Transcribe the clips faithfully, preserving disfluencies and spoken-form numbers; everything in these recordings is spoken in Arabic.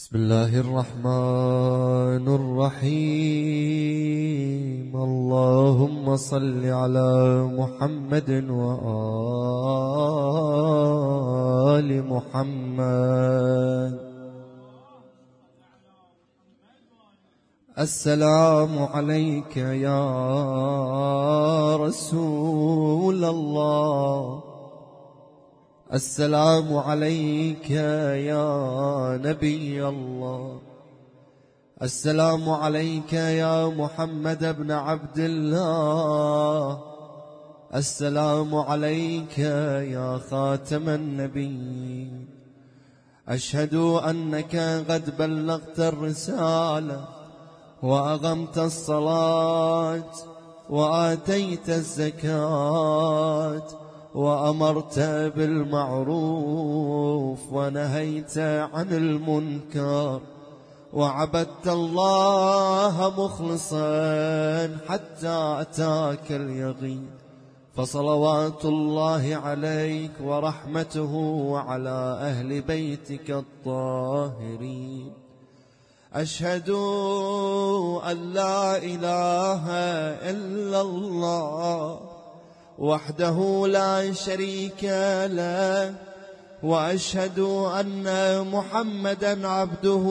بسم الله الرحمن الرحيم. اللهم صل على محمد وآل محمد. السلام عليك يا رسول الله، السلام عليك يا نبي الله، السلام عليك يا محمد بن عبد الله، السلام عليك يا خاتم النبيين. أشهد أنك قد بلغت الرسالة وأقمت الصلاة وآتيت الزكاة وأمرت بالمعروف ونهيت عن المنكر وعبدت الله مخلصا حتى أتاك اليقين، فصلوات الله عليك ورحمته وعلى أهل بيتك الطاهرين. أشهد أن لا إله إلا الله وحده لا شريك له، وأشهد أن محمدا عبده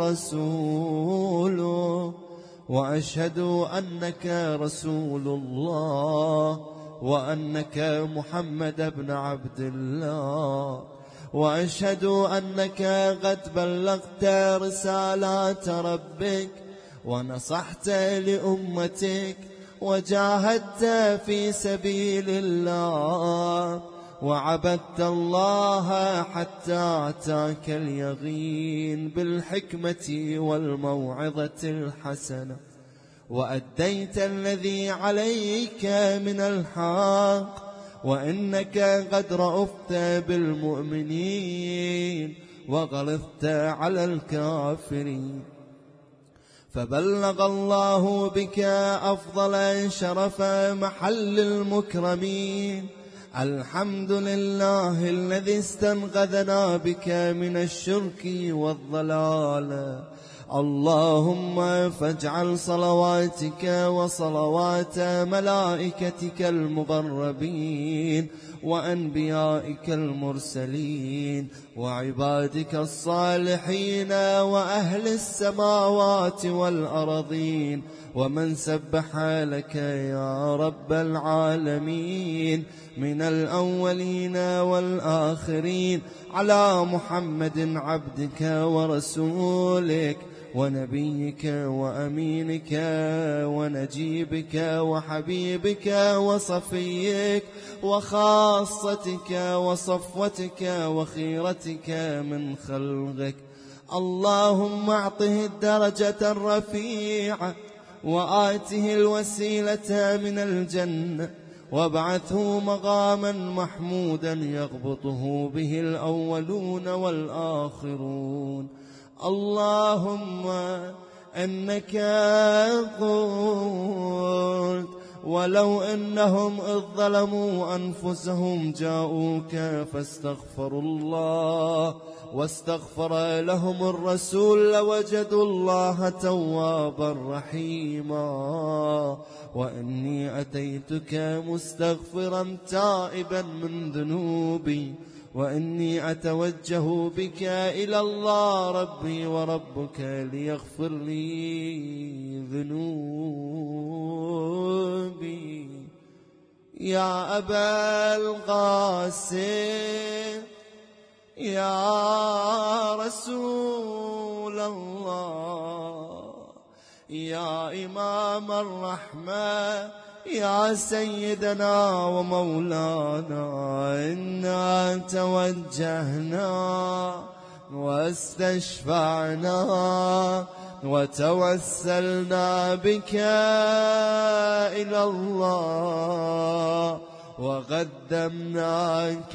ورسوله، وأشهد أنك رسول الله وأنك محمد بن عبد الله، وأشهد أنك قد بلغت رسالات ربك ونصحت لأمتك وجاهدت في سبيل الله وعبدت الله حتى أتاك اليقين بالحكمة والموعظة الحسنة، وأديت الذي عليك من الحق، وإنك قد رأفت بالمؤمنين وغلظت على الكافرين، فبلغ الله بك أفضل شرف محل المكرمين. الحمد لله الذي استنقذنا بك من الشرك والضلال. اللهم فاجعل صلواتك وصلوات ملائكتك المقربين وأنبيائك المرسلين وعبادك الصالحين وأهل السماوات والأرضين ومن سبح لك يا رب العالمين من الأولين والآخرين على محمد عبدك ورسولك ونبيك وأمينك ونجيبك وحبيبك وصفيك وخاصتك وصفوتك وخيرتك من خلقك. اللهم أعطه الدرجة الرفيعة وآته الوسيلة من الجنة وابعثه مقاما محمودا يغبطه به الأولون والآخرون. اللهم إنك قلت ولو إنهم إذ ظلموا أنفسهم جاءوك فاستغفروا الله واستغفر لهم الرسول لوجدوا الله توابا رحيما. وإني أتيتك مستغفرا تائبا من ذنوبي، وإني أتوجه بك إلى الله ربي وربك ليغفر لي ذنوبي. يا أبا القاسم يا رسول الله، يا إمام الرحمة، يا سيدنا ومولانا، إنا توجهنا واستشفعنا وتوسلنا بك إلى الله وقدمناك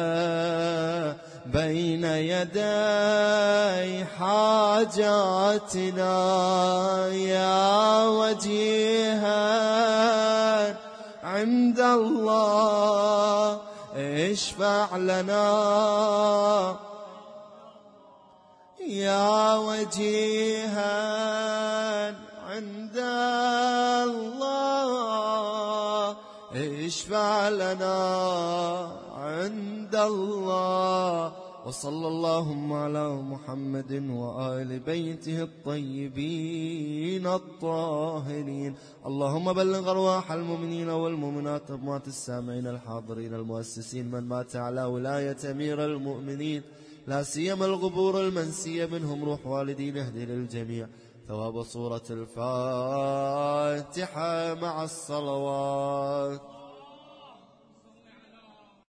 بين يدي حاجاتنا يا وجيها عند الله، اشفع لنا يا وجيها عند الله اشفع لنا عند الله. وصلى اللهم على محمد وآل بيته الطيبين الطاهرين. اللهم بلغ أرواح المؤمنين والمؤمنات أموات السامعين الحاضرين المؤسسين من مات على ولاية أمير المؤمنين، لا سيما القبور المنسية منهم روح والدين، اهدي للجميع ثواب صورة الفاتحة مع الصلوات.